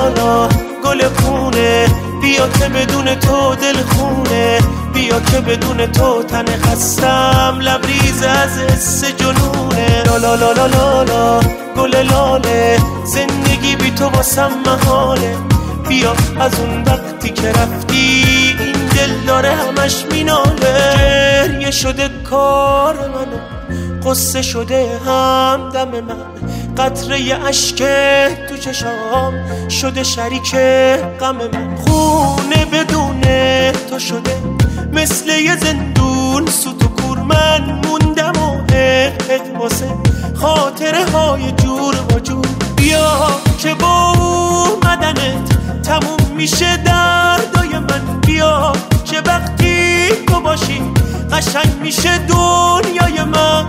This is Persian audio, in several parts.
لا لا گل پونه، بیا که بدون تو دل خونه، بیا که بدون تو تن خستم لبریز از حس جنونه. لا لا لا لا لا لا گل لاله، زندگی بی تو واسم محاله، بیا از اون وقتی که رفتی این دل داره همش میناله. گریه شده کار منو، قصه شده همدم من، قطره اشک تو چشام شده شریک غم من. خونه بدون تو شده مثل یه زندون، سوت و کور من موندم و عهد واسه خاطره های جور و جور. بیا که با اومدنت تموم میشه دردای من، بیا که وقتی تو باشی قشنگ میشه دنیای من.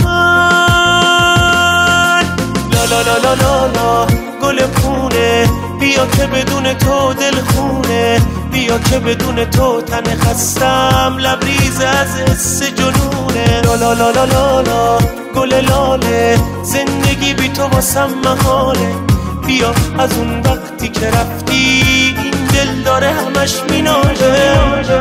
لا لا لا لا لا لا گل پونه، بیا که بدون تو دل خونه، بیا که بدون تو تن خستم لبریز از حس جنونه. لا لا لا لا لا لا گل لاله، زندگی بی تو واسم محاله، بیا از اون وقتی که رفتی این دل داره همش میناله.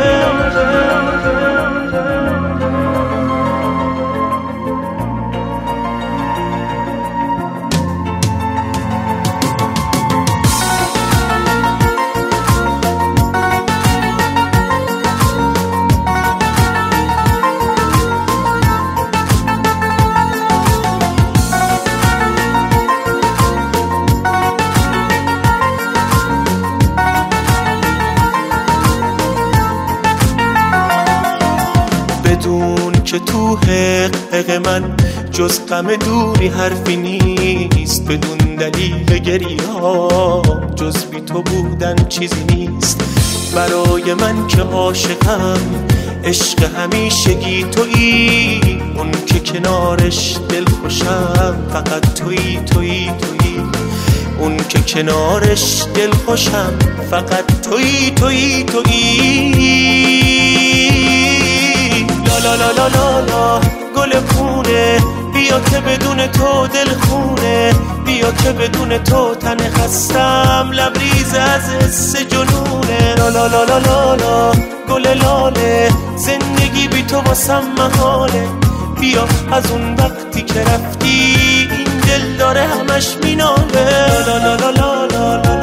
بدون که تو حق من جز غم دوری حرفی نیست، بدون دلیل گریه جز بی تو بودن چیزی نیست. برای من که عاشقم عشق همیشگی تویی، اون که کنارش دل خوشم فقط تویی تویی تویی، اون که کنارش دل خوشم فقط تویی تویی تویی. لا لا لا لا لا گل پونه، بیا که بدون تو دل خونه، بیا که بدون تو تن خستم لبریز از حس جنونه. لا لا لا لا لا لا گل لاله، زندگی بی تو واسم محاله، بیا از اون وقتی که رفتی این دل داره همش میناله. لا لا لا لا لا لا